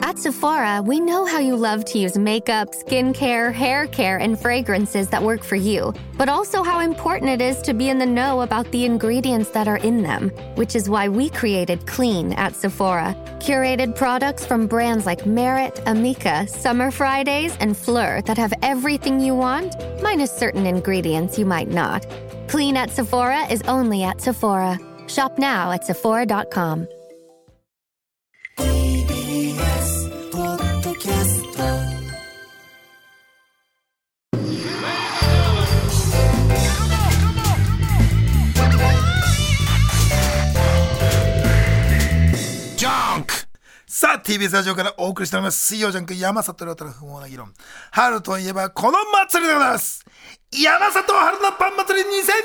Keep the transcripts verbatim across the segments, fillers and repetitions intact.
At Sephora, we know how you love to use makeup, skincare, hair care, and fragrances that work for you, but also how important it is to be in the know about the ingredients that are in them, which is why we created Clean at Sephora. Curated products from brands like Merit, Amika, Summer Fridays, and Fleur that have everything you want, minus certain ingredients you might not. Clean at Sephora is only at Sephora. Shop now at sephora dot com. ティービーエス ポッドキャストジャンク。さあ ティービーエス ラジオからお送りしております水曜ジャンク山里亮太の不毛な議論。春といえばこの祭りでございます。山里春のパン祭りにせんにじゅ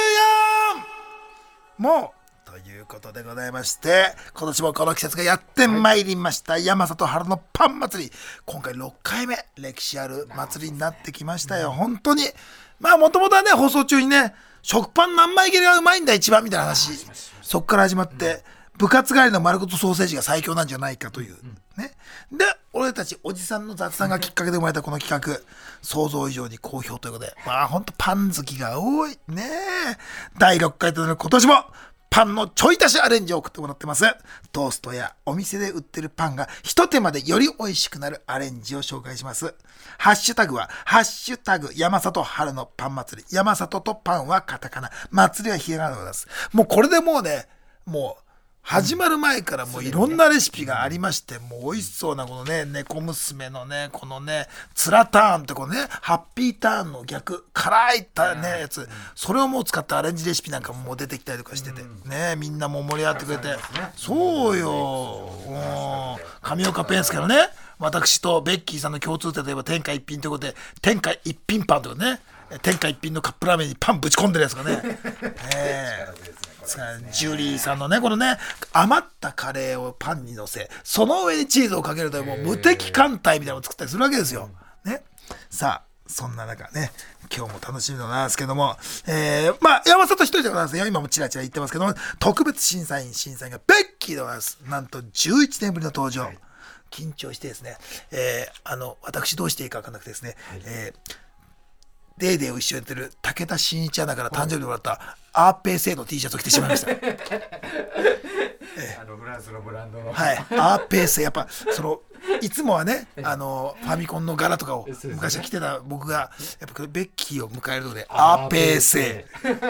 うよんもうということでございまして、今年もこの季節がやってまいりました、はい、山里春のパン祭り、今回ろっかいめ、歴史ある祭りになってきましたよ。本当にまあもともとはね、放送中にね、食パン何枚切れがうまいんだ一番みたいな話、そっから始まって、部活帰りの丸ごとソーセージが最強なんじゃないかというね。で俺たちおじさんの雑談がきっかけで生まれたこの企画、想像以上に好評ということで、まあほんとパン好きが多いね。だいろっかいとなる今年もパンのちょい足しアレンジを送ってもらってます。トーストやお店で売ってるパンが一手間でより美味しくなるアレンジを紹介します。ハッシュタグはハッシュタグ山里春のパン祭り。山里とパンはカタカナ、祭りはひらがなでございます。もうこれでもうね、もう始まる前からもういろんなレシピがありまして、もう美味しそうなこのね、猫娘のね、このね、ツラターンってこのね、ハッピーターンの逆、辛いたね、やつ、それをもう使ったアレンジレシピなんかももう出てきたりとかしてて、ね、みんなもう盛り上がってくれて、そうよ、上岡ペンスケのね、私とベッキーさんの共通点といえば天下一品ということで、天下一品パンというね、天下一品のカップラーメンにパンぶち込んでるやつがね、えージュリーさんのね、このね、余ったカレーをパンに乗せ、その上にチーズをかけるというもう無敵艦隊みたいなのを作ったりするわけですよ。ね、さあそんな中ね、今日も楽しみなんですけども、えー、まあ山里一人でございますよ。今もチラチラ言ってますけども、特別審査員審査員がベッキーでございます。なんとじゅういちねんぶりの登場。緊張してですね、えー、あの私どうしていいか分からなくてですね、えーデーデーを一緒にやってる武田真一アナから誕生日でもらったアーペー製の T シャツを着てしまいました。ええ、あのフランスのブランドの、はい、アーペー製、やっぱそのいつもはね、あのファミコンの柄とかを昔は着てた僕がやっぱベッキーを迎えるのでアーペー製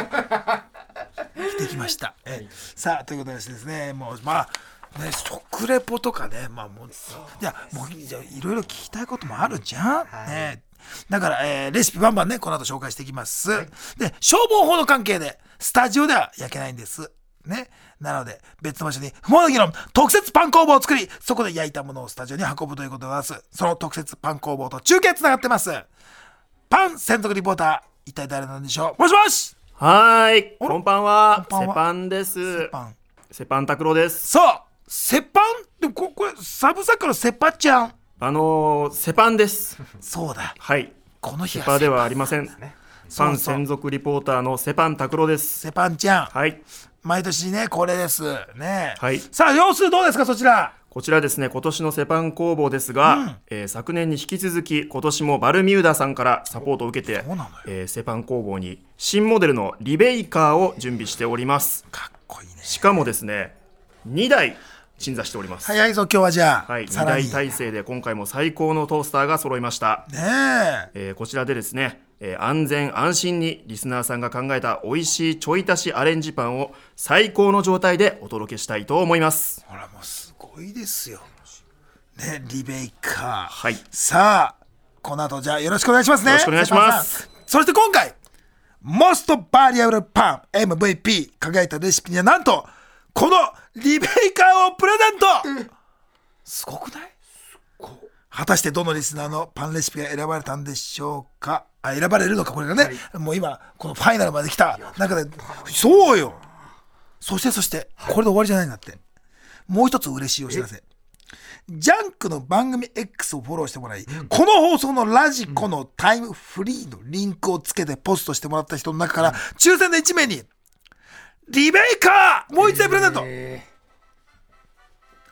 着てきました。ええ、さあということでですね、もうまあね、食レポとかね、まあもういやもういろいろ聞きたいこともあるじゃん、ね。だから、えー、レシピバンバンね、この後紹介していきます、はい、で消防法の関係でスタジオでは焼けないんですね。なので別の場所に不毛な議論特設パン工房を作り、そこで焼いたものをスタジオに運ぶということでございます。その特設パン工房と中継つながってます。パン専属リポーター、一体誰なんでしょう。もしもし。 はーい、こんばんは。セパンです。 セパンセパン拓郎です。 そう、セパンでも こ, これサブサッカーのセパちゃん、 あのー、セパンです。 そうだ、 はい、 この日セパではありません。パン専属リポーターのセパン拓郎です。 セパンちゃん、 はい、 毎年ねこれですね。 はい、 さあ様子どうですかそちら。 こちらですね、今年のセパン工房ですが、うんえー、昨年に引き続き今年もバルミューダさんからサポートを受けて、えー、セパン工房に新モデルのリベイカーを準備しております。 かっこいいね。 しかもですね、にだい鎮座しております。 早いぞ今日は。じゃあ、 はい、にだい体制で今回も最高のトースターが揃いましたねえ。 えー、こちらでですね、えー、安全安心にリスナーさんが考えた美味しいちょい足しアレンジパンを最高の状態でお届けしたいと思います。 ほらもうすごいですよね、リベイカー。 はい、 さあこの後じゃあよろしくお願いしますね。 よろしくお願いします。 そして今回モストバリアブルパン エムブイピー 輝いたレシピにはなんとこのリベイカーをプレゼント。すごくない？果たしてどのリスナーのパンレシピが選ばれたんでしょうか。あ、選ばれるのかこれがね、はい、もう今このファイナルまで来た中で、そうよ。そしてそしてこれで終わりじゃないんだって。もう一つ嬉しいお知らせ。ジャンクの番組 X をフォローしてもらい、うん、この放送のラジコのタイムフリーのリンクをつけてポストしてもらった人の中から抽選でいち名にリベイカーもう一台プレゼント、えー、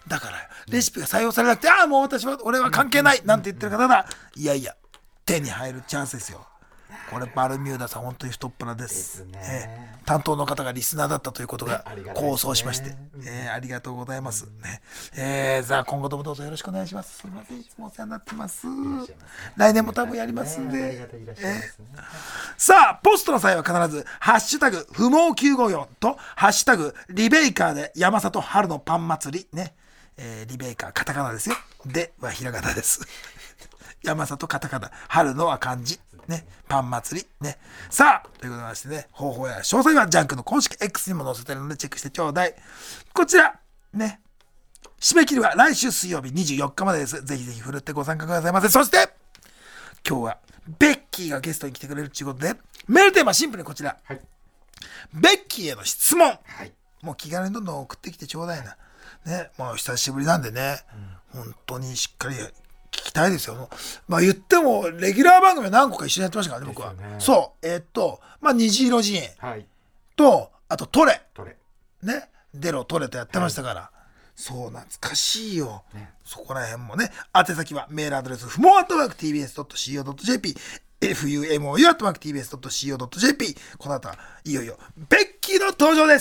だからレシピが採用されなくて、ああもう私は俺は関係ないなんて言ってる方が、いやいや手に入るチャンスですよ。これバルミューダさん本当に太っ腹です。ですね、えー、担当の方がリスナーだったということが構想しまして、ねえー、ありがとうございます、ねえー、さあ今後ともどうぞよろしくお願いします。すいません、いつもお世話になってます。来年も多分やりますんで、えー、さあポストの際は必ずハッシュタグ不毛きゅうごよんとハッシュタグリベイカーで山里春のパン祭りね、えー、リベイカーカタカナですよ、ではひらがなです山里カタカナ、春のは漢字ね、パン祭りね。さあということでましてね、方法や詳細はジャンクの公式 X にも載せてるのでチェックしてちょうだい。こちらね、締め切りは来週水曜日にじゅうよっかまでです。ぜひぜひふるってご参加くださいませ。そして今日はベッキーがゲストに来てくれるということで、メールテーマシンプルにこちら、はい、ベッキーへの質問、はい、もう気軽にどんどん送ってきてちょうだいなね。もう久しぶりなんでね、うん、本当にしっかり聞きたいですよ。まあ言ってもレギュラー番組は何個か一緒にやってましたからね、僕は。ね、そうえー、っとまあ虹色寺院と、はい、あとトレトレね、デロトレとやってましたから、はい、そう懐かしいよ、ね、そこら辺もね。宛先はメールアドレスフモアットマーク ティービーエスドットシーオードットジェーピー エフユーエムオーユー アットマーク ティービーエスドットシーオードットジェーピー。 この後はいよいよベッキーの登場です。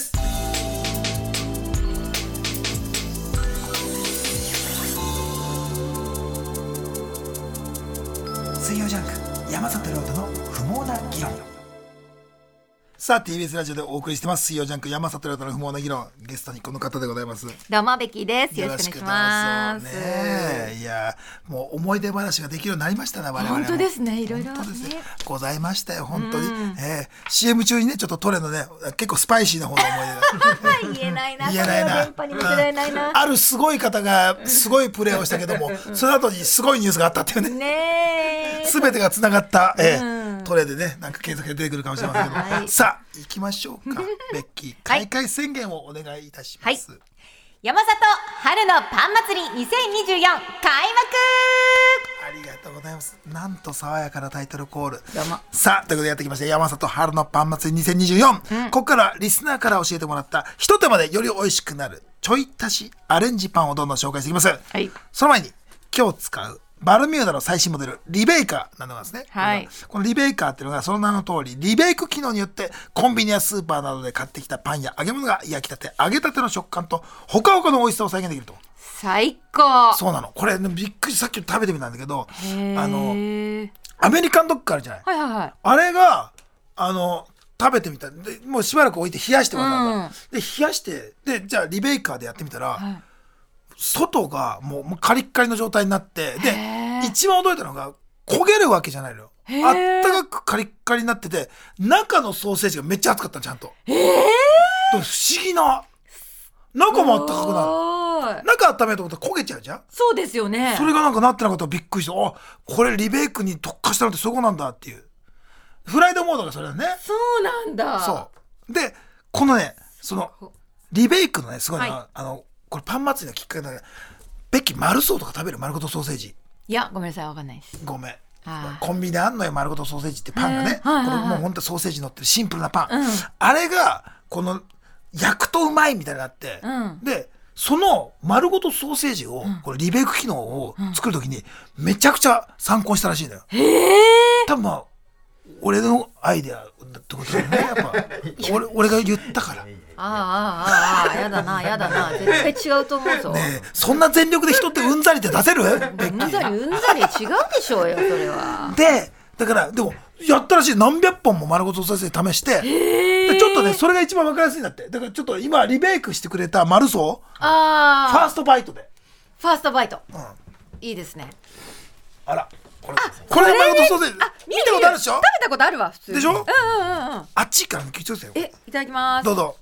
水曜ジャンク山里亮太の不毛な議論。さあ ティービーエス ラジオでお送りしてます水曜ジャンク山里亮太の不毛な議論。ゲストにこの方でございます。 どうもベッキーです。よろしくお願いします。 ね、いやもう思い出話ができるようになりましたね、我々も。 本当ですね、いろいろ、ね、 ございましたよ本当に、えー、シーエム 中にねちょっとトレのね結構スパイシーな方の思い出が言えないな、 言えないな、 電波に見せられないな。 あるすごい方がすごいプレーをしたけどもその後にすごいニュースがあったっていうね、 ね全てがつながった、えーうん、トレでねなんか継続で出てくるかもしれませんけど、はい、さあ行きましょうかベッキー開会宣言をお願いいたします、はい、 山里春のパン祭りにせんにじゅうよん開幕。 ありがとうございます。なんと爽やかなタイトルコール。さあということでやってきました山里春のパン祭りにせんにじゅうよん、うん、ここからはリスナーから教えてもらった一手間でより美味しくなるちょい足しアレンジパンをどんどん紹介していきます、はい、その前に今日使うバルミューダの最新モデルリベイカーなのなんですね、はい、このリベイカーっていうのがその名の通りリベイク機能によってコンビニやスーパーなどで買ってきたパンや揚げ物が焼きたて揚げたての食感とほかほかの美味しさを再現できると。 最高。 そうなのこれ、ね、びっくりさっき食べてみたんだけど、あのアメリカンドッグあるじゃない、はいはいはい、あれがあの食べてみたでもうしばらく置いて冷やしてもらったんだ、うん、で冷やしてでじゃあリベイカーでやってみたら、はい、外がもう、もうカリッカリの状態になってで一番驚いたのが焦げるわけじゃないのよ。あったかくカリッカリになってて中のソーセージがめっちゃ熱かったのちゃんと。えー、不思議な中もあったかくなる。中温めると焦げちゃうじゃん。 そうですよね。 それがなんかなってなかったらびっくりして、あこれリベイクに特化したのってそういうことなんだっていうフライドモードがそれだね。 そうなんだ。 そうでこのねそのリベイクのねすごいな、はい、あのこれパン祭りのきっかけだけどベッキー丸そうとか食べる丸ごとソーセージ。 いやごめんなさいわかんないです。 ごめんコンビニであんのよ丸ごとソーセージってパンがね、これもうほんとソーセージ乗ってるシンプルなパン、うん、あれがこの焼くとうまいみたいになって、うん、でその丸ごとソーセージを、うん、これリベイク機能を作るときにめちゃくちゃ参考にしたらしいんだよ。へー多分まあ俺のアイデアってことだよねやっぱ俺, 俺が言ったからああああやだなやだな絶対違うと思うぞ、 ね、そんな全力で人ってうんざりって出せるうんざりうんざり違うでしょうよそれは。 でだからでもやったらしい何百本も丸ごとソーセージ試してでちょっとねそれが一番分かりやすいんだって。だからちょっと今リベイクしてくれた丸ソーあファーストバイトでファーストバイト、うん、いいですね。 あらこれこれ丸ごとソーセージ見たことあるでしょ。食べたことあるわ普通でしょ、うんうんうん、 あっちから聞いてくださいよ。 えいただきます。 どうぞ。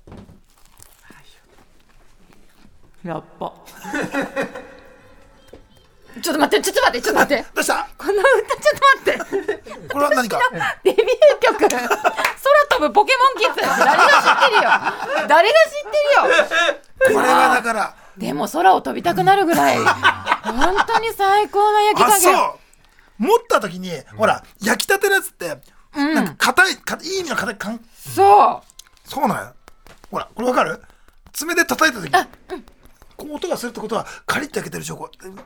やっぱちょっと待ってちょっと待ってちょっと待ってどうしたこの歌ちょっと待ってこれは何かデビュー曲空飛ぶポケモンキッズ誰が知ってるよ誰が知ってるよこれはだからでも空を飛びたくなるぐらい本当に最高な焼き加減。 あそう持った時に、うん、ほら焼きたてのやつって、うん、なんか硬いいい意味の硬い感そうそうなのよ。ほらこれ分かる爪で叩いた時に、うん、 こう音がするってことはカリッと焼けてるでしょ。こう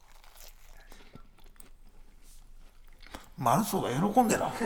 マルソーが喜んでな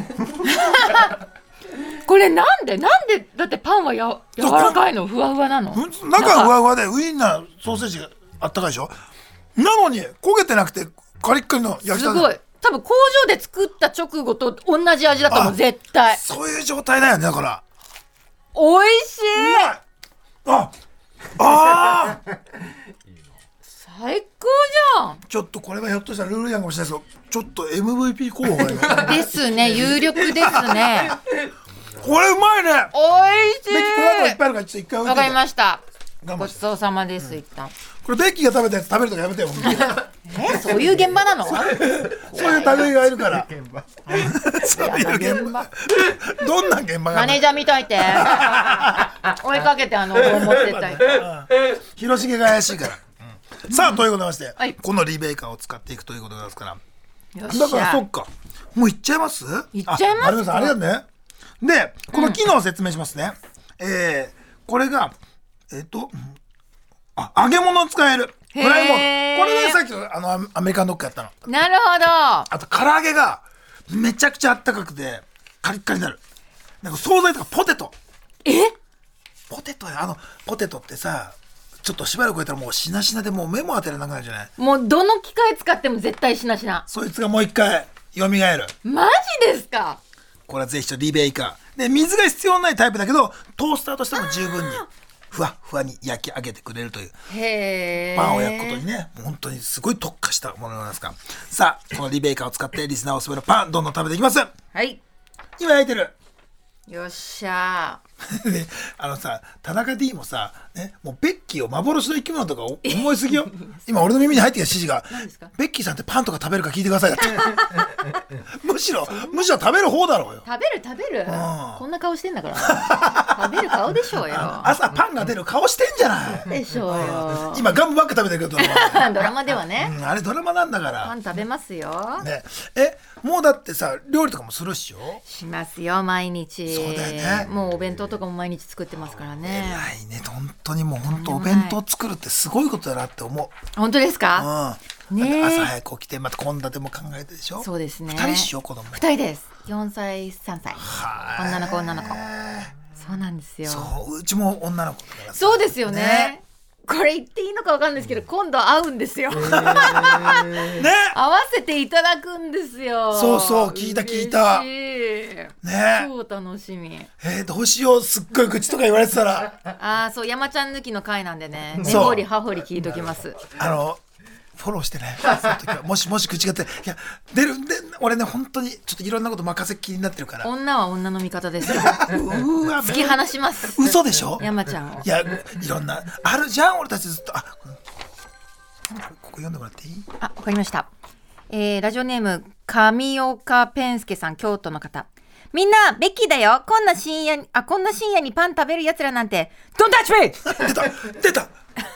これなんでなんでだってパンはや柔らかいのふわふわなの。 中はふわふわでウインナーソーセージがあったかいでしょ。なのに焦げてなくてカリッカリの焼きたて。 すごい。多分工場で作った直後と同じ味だと思う絶対。 そういう状態だよね。だからおいしい。 ああ最高じゃん。 ちょっとこれはひょっとしたらルール違反かもしれないですけど、ちょっと エムブイピー 候補がねですね、有力ですね。 これうまいね。 おいしい。 ベッキーこの後いっぱいあるからちょっと一回置いてて。 わかりました。 頑張ってごちそうさまです。一旦これベッキーが食べたやつ食べるとかやめてよえ、そういう現場なの？ そういう食べがいるからそういう現場どんな現場がマネージャー見といて追いかけてあの棒持ってったり広重が怪しいから、うん、さあということでまして、 はい、 このリベイカーを使っていくということですからよっしゃ。 だからそっかもういっちゃいますいっちゃいますあ、有馬さんありがとうね。でこの機能を説明しますね、うん、えー、これがえっ、ー、とあ揚げ物を使えるフライモード。これがさっきのあのアメリカンドッグやったの。 なるほど。 あと唐揚げがめちゃくちゃあったかくてカリッカリになる。なんか惣菜とかポテト。 え？ ポテトやあのポテトってさちょっとしばらく置いたらもうしなしなでもう目も当てられなくなるじゃない。 もうどの機械使っても絶対しなしな。 そいつがもう一回蘇る。 マジですか？ これはぜひとリベイカーで水が必要ないタイプだけどトースターとしても十分にふわふわに焼き上げてくれるというへーパンを焼くことにね本当にすごい特化したものなんですが、さあこのリベイカーを使ってリスナーおすすめのパンどんどん食べていきます。 はい今焼いてるよっしゃであのさ田中 D もさ、ね、もうベッキーを幻の生き物とか思いすぎよ今俺の耳に入ってきた指示がベッキーさんってパンとか食べるか聞いてくださいだってむしろむしろ食べる方だろうよ。 食べる食べる、 んこんな顔してんだから食べる顔でしょうよ。 朝パンが出る顔してんじゃないでしょうよ。 今ガムばっか食べてるけどドラマドラマではね、 うん、あれドラマなんだからパン食べますよ、 ね、えもうだってさ料理とかもするっしょ。 しますよ毎日。 そうだよね。 もうお弁当とかも毎日作ってますからね。 偉いね本当にもう本当お弁当作るってすごいことだなって思う。 本当ですか？ うん、 ねえ朝早く起きてまた献立も考えてでしょ。 そうですね。 ふたりっしょ子供。 ふたりです。よんさいさんさいは女の子女の子。そうなんですよ。 そううちも女の子だからそうですよね。 ねこれ言っていいのかわかんないですけど、今度会うんですよ。 ね合わせていただくんですよ。 そうそう聞いた聞いた嬉しいね超楽しみ。 えー、どうしようすっごい愚痴とか言われてたらああそう山ちゃん抜きの回なんでね。根そう掘り葉掘り聞いときます。 あのフォローしてねその時はもしもし口が出ていや出るで俺ね本当にちょっといろんなこと任せっきりになってるから女は女の味方ですよ。 うーわ突き放します嘘でしょ。 山ちゃんを。 いやいろんなあるじゃん俺たちずっとあここ読んでもらっていい？ あ、わかりました。えー、ラジオネーム上岡ペンスケさん、京都の方。みんなベッキーだよ。こんな深夜にあこんな深夜にパン食べるやつらなんて Don't touch me 出た出た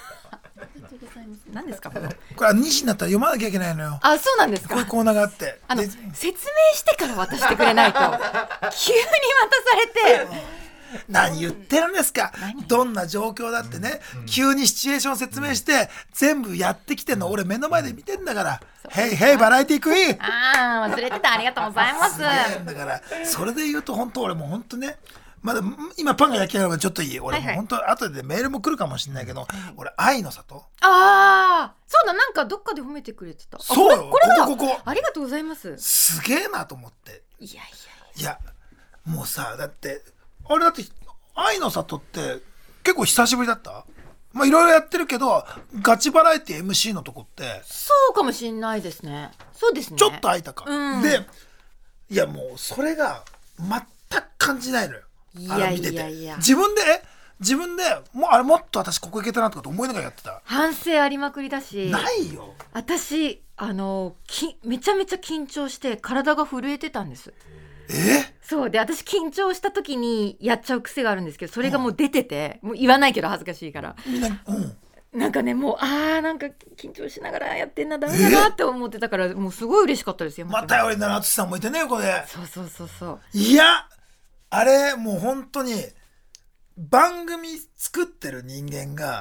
何ですかこれ。 これはにじになったら読まなきゃいけないのよ。 あ、そうなんですか。 こういうコーナーがあってあので説明してから渡してくれないと急に渡されて何言ってるんですか。どんな状況だってね、うん、急にシチュエーション説明して全部やってきてんの俺目の前で見てんだから、ヘイヘイバラエティクイーン。 あー忘れてた。ありがとうございます。 すげえだからそれで言うと本当俺もう本当ねまだ今パンが焼き上がるのちょっといい俺もう本当後でメールも来るかもしれないけど、はいはい、俺愛の里ああそうだなんかどっかで褒めてくれてた。 そうよこれこれだここここありがとうございます。 すげえなと思って。 いやいやいやもうさだってあれだって愛の里って結構久しぶりだった。まあいろいろやってるけどガチバラエティ エムシー のとこってそうかもしんないですね。そうですねちょっと空いたか、 うん、 でいやもうそれが全く感じないのよ。 いやいやいや自分で自分でもうあれもっと私ここ行けたなとかと思いながらやってた。 反省ありまくりだしないよ。 私あのきめちゃめちゃ緊張して体が震えてたんです。 えそうで私緊張した時にやっちゃう癖があるんですけどそれがもう出てて、うん、もう言わないけど恥ずかしいからみんな、うん、 なんかねもうあーなんか緊張しながらやってんなダメだなって思ってたからもうすごい嬉しかったですよ。 また頼りになる淳さんもいてね横で。 そうそうそうそういやあれもう本当に番組作ってる人間が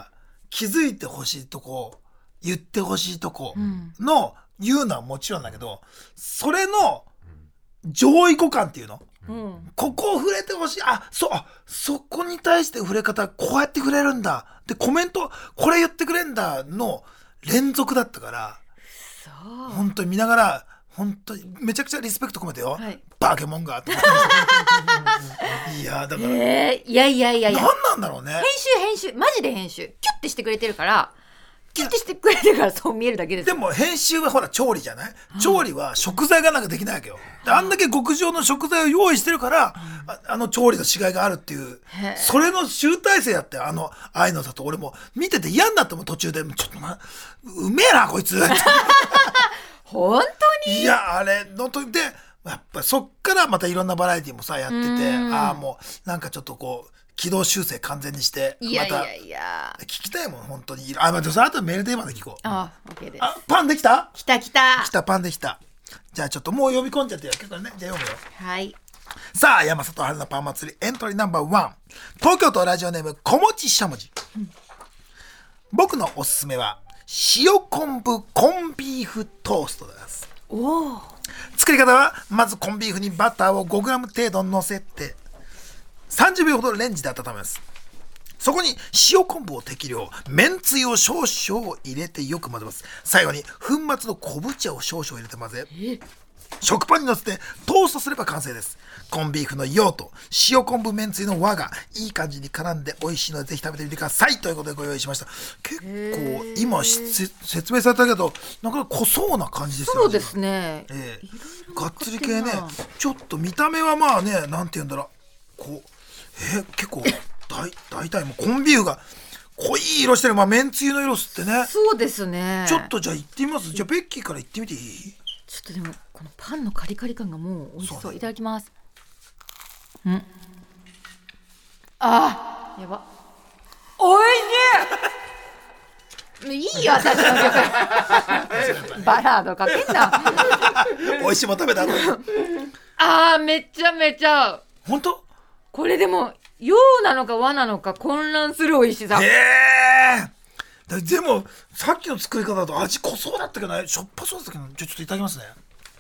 気づいてほしいとこ言ってほしいとこの言うのはもちろんだけど、それの上位互換っていうの、うん、ここを触れてほしい、あ、そう、あ、そこに対して触れ方こうやってくれるんだ、でコメントこれ言ってくれんだの連続だったから、そう本当に見ながら本当にめちゃくちゃリスペクト込めてよ、はい、バケモンがと思っていやだから、 えー、いやいやいやいや、 何なんだろうね、 編集編集マジで編集キュッてしてくれてるから、キュッてしてくれてるからそう見えるだけです。 でも編集はほら調理じゃない、調理は食材がなんかできないわけよ。であんだけ極上の食材を用意してるから、あ, あの調理の違いがあるっていう、それの集大成やって、あの愛の里、俺も見てて嫌になっても途中でちょっとな、うめえなこいつ本当に。 いやあれのとでやっぱそっからまたいろんなバラエティもさやってて、ああもうなんかちょっとこう軌道修正完全にしてまたいやいやいや聞きたいもん本当に。あ、まあ、その後メールテーマで聞こう。 あ、OK です。 あ、パンできた？ 来た来た来た、パンできた。じゃあちょっともう呼び込んじゃってよ。結構ね、じゃあ読むよ。 はい。 さあ、山里春のパン祭りエントリーナンバーワン、東京都ラジオネーム小持しゃもじ、うん、僕のおすすめは塩昆布コンビーフトーストです。 おー。 作り方はまずコンビーフにバターをごグラム程度乗せてさんじゅうびょうほどレンジで温めます。そこに塩昆布を適量、めんつゆを少々入れてよく混ぜます。最後に粉末の昆布茶を少々入れて混ぜ、食パンに乗せてトーストすれば完成です。コンビーフの用と塩昆布めんつゆの和がいい感じに絡んで美味しいのでぜひ食べてみてくださいということでご用意しました。結構今説明されたけどなかなか濃そうな感じですよね。 そうですね、 えー、がっつり系ね。ちょっと見た目はまあね、なんて言うんだろう、こうえー、結構大大体もうコンビーフが濃い色してる。まあめんつゆの色吸ってね。 そうですね。 ちょっとじゃあ行ってみます。じゃあベッキーから行ってみていい？ ちょっとでもこのパンのカリカリ感がもう美味しそう。そうね、いただきます。ん、あー、やば、おいしいいいよ私の曲バラードかけんな美味しいもん食べた後あー、めちゃめちゃ本当これでも洋なのか和なのか混乱する美味しさ。 へえ。でもさっきの作り方だと味濃そうだったけどね、しょっぱそうだったけど、ちょっといただきますね。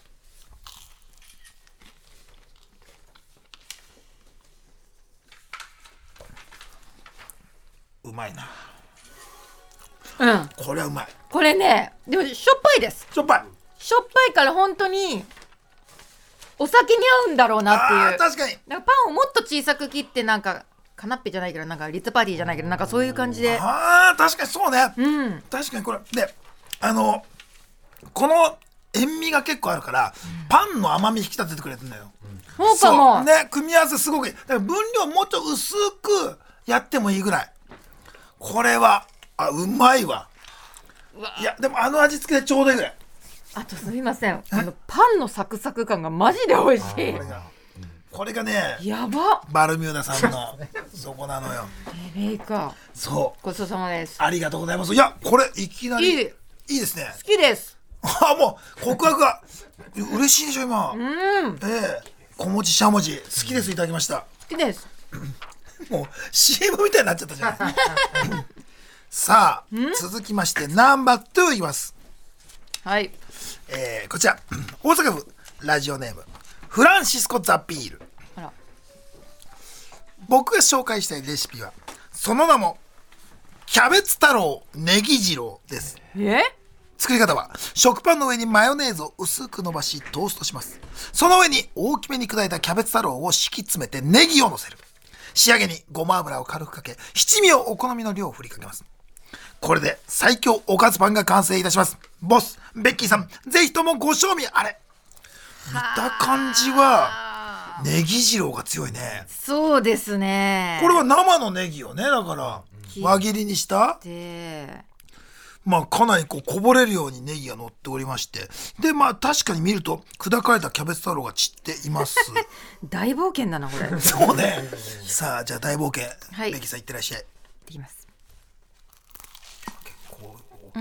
うまいな。 うん、 これはうまい。 これね、でもしょっぱいです。 しょっぱい。 しょっぱいから本当にお酒に合うんだろうなっていう。 あ、確かに。 なんかパンをもっと小さく切ってなんかカナッペじゃないけどなんかリッツパーティーじゃないけどなんかそういう感じで。 ああ、確かにそうね。 うん。 確かにこれで、あのこの塩味が結構あるから、うん、パンの甘み引き立ててくれてるんだよ。 そうかも。 そうね、組み合わせすごくいい。だから分量もうちょっと薄くやってもいいぐらい。これはあうまいわ。いやでもあの味付けでちょうどいいぐらい。 あとすみません、あのパンのサクサク感がマジで美味しい。 これが、これがね、 やばバルミューダさんのそこなのよ。 レベイカ。 そう。 ごちそうさまです。 ありがとうございます。いやこれいきなりいい、いいですね。 好きです。 あ、もう告白が嬉しいでしょ今。 うん。 ええ、小文字しゃもじ好きです、いただきました。 好きです。 もう シーエム みたいになっちゃったじゃないさあ続きましてナンバーツーいきます。 はい、 えー、こちら大阪府ラジオネームフランシスコ・ザ・ピール。あら、僕が紹介したいレシピはその名もキャベツ太郎ネギ次郎です。 え？ 作り方は食パンの上にマヨネーズを薄く伸ばしトーストします。その上に大きめに砕いたキャベツ太郎を敷き詰めてネギを乗せる。仕上げにごま油を軽くかけ七味をお好みの量を振りかけます。これで最強おかずパンが完成いたします。ボスベッキーさんぜひともご賞味あれ。見た感じはネギ次郎が強いね。 そうですね。 これは生のネギをね、だから輪切りにしたで、まあかなりこうこぼれるようにネギが乗っておりまして、でまあ確かに見ると砕かれたキャベツ太郎が散っています大冒険だなこれそうねさあじゃあ大冒険、 はい、 ベッキーさんいってらっしゃい。 できます。 結構うん、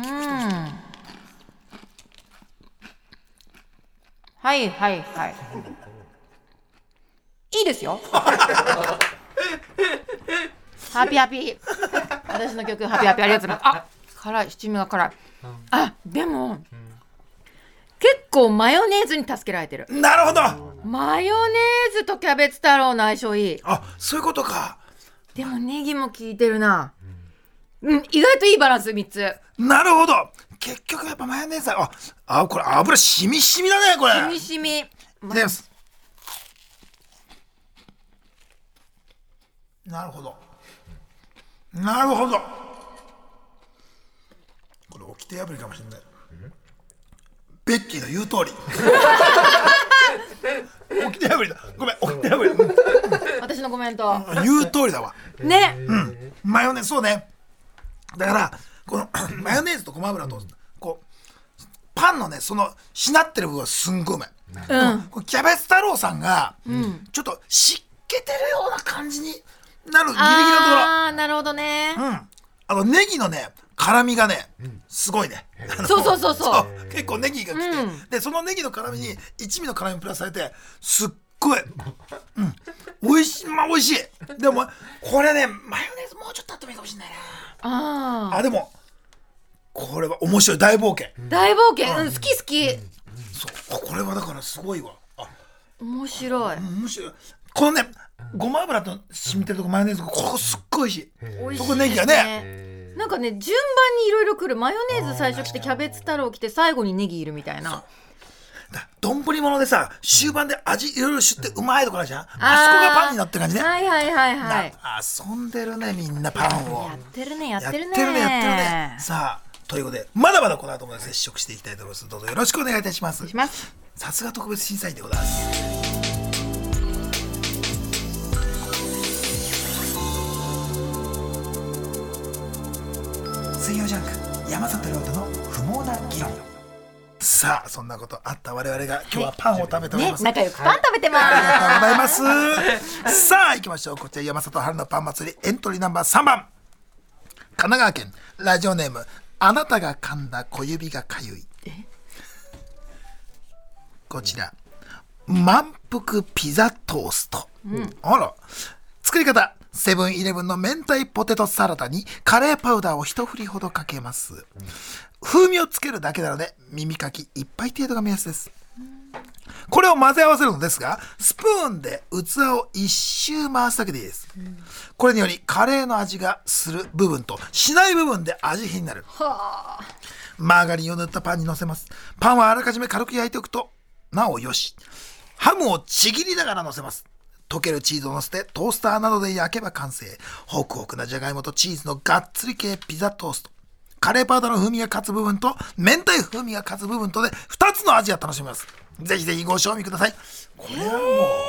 はいはいはいいいですよハッピーハッピー私の曲ハピハピありがとうございます。あ、辛い、七味が辛い。あ、でも結構マヨネーズに助けられてる。 なるほど。 マヨネーズとキャベツ太郎の相性いい。 あ、そういうことか。 でもネギも効いてるな。うん、意外といいバランスみっつ。 なるほど。結局やっぱマヨネーズ、あ、あ、これ油しみしみだねこれ。 しみしみ。 です。なるほど。なるほど。これ掟破りかもしれない。ベッキーの言う通り。掟破りだ。ごめん、掟破り。 私のコメント。 言う通りだわ。 ね。 うん。マヨネーズ、そうね。だからこのマヨネーズとごま油とこうパンのねそのしなってる部分はすんごいうまい。うん、これキャベツ太郎さんが、うん、ちょっと湿気てるような感じになるギリギリのところ。 ああ、なるほどね。 うん。あのネギのね辛みがねすごいね。 そうそうそうそう。 結構ネギがきて、うん、でそのネギの辛みに一味の辛みプラスされてすっごい、うん、美味しい、まあ美味しい。でもこれねマヨネーズもうちょっとあってもいいかもしれないな。ああ、でもこれは面白い。大冒険、 大冒険、うん、好き好き、うん、 そうこれはだからすごいわ。あ、 面白い、 面白い。このねごま油と染みてるとこマヨネーズ、ここすっごい美味しい。美味しい、そこネギがね、 なんかね順番にいろいろくる。マヨネーズ最初来てキャベツ太郎来て最後にネギいるみたいな。 丼物でさ終盤で味いろいろ知ってうまいとこあるじゃん。あそこがパンになってる感じね。 はいはいはいはい。 遊んでるねみんなパンを。 やってるねやってるねやってるねやってるね。さあということでまだまだこの後も接触していきたいと思います。どうぞよろしくお願いいたします。さすが特別審査員でございます。水曜ジャンク山里亮太の不毛な議論。さあそんなことあった我々が今日はパンを食べております、 ね、仲良くパン食べてます、 はい、ありがとうございますさあ行きましょう。こちら山里春のパン祭りエントリーナンバーさんばん、神奈川県ラジオネームあなたが噛んだ小指がかゆい。こちら満腹ピザトースト、うん、あら作り方、セブンイレブンの明太ポテトサラダにカレーパウダーを一振りほどかけます、うん、風味をつけるだけなので耳かきいっぱい程度が目安です。これを混ぜ合わせるのですがスプーンで器を一周回すだけでいいです、うん、これによりカレーの味がする部分としない部分で味変になる。はあ、マーガリンを塗ったパンにのせます。パンはあらかじめ軽く焼いておくとなおよし。ハムをちぎりながらのせます。溶けるチーズをのせてトースターなどで焼けば完成。ホクホクなじゃがいもとチーズのがっつり系ピザトースト。カレーパウダーの風味が勝つ部分と明太風味が勝つ部分とでふたつの味が楽しめます。ぜひぜひご賞味ください。これはもう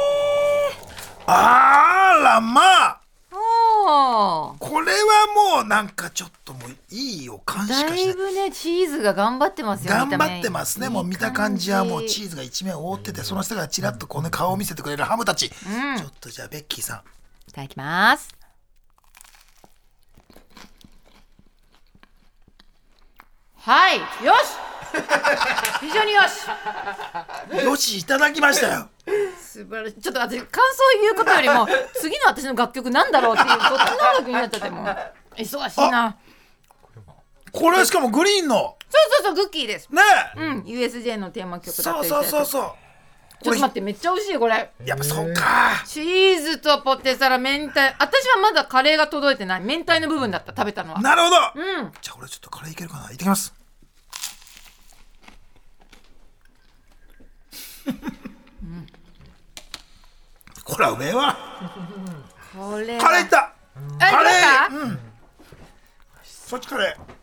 あらまあこれはもうなんかちょっともういい予感しかしない。 だいぶねチーズが頑張ってますよ。 頑張ってますね。もう見た感じはもうチーズが一面覆ってて、その下からチラッとこうね顔を見せてくれるハムたち、うん、ちょっとじゃあベッキーさんいただきます。はい、よし非常によしよしいただきましたよ。 素晴らしい。ちょっと私感想言うことよりも次の私の楽曲なんだろうっていうそっちの楽曲になっちゃっても忙しいな。 これしかもグリーンのそうそうそうグッキーですね。うん ユーエスジェー のテーマ曲だったりして。そうそうそうそう。ちょっと待ってめっちゃ美味しいこれ。 やっぱそうか。 チーズとポテサラ明太。私はまだカレーが届いてない。明太の部分だった食べたのは。 なるほど、 うん、 じゃあ俺ちょっとカレーいけるかな。いってきます、うん、これはうめえわ。 これカレーいった。 カレー、うん、 そっちカレー。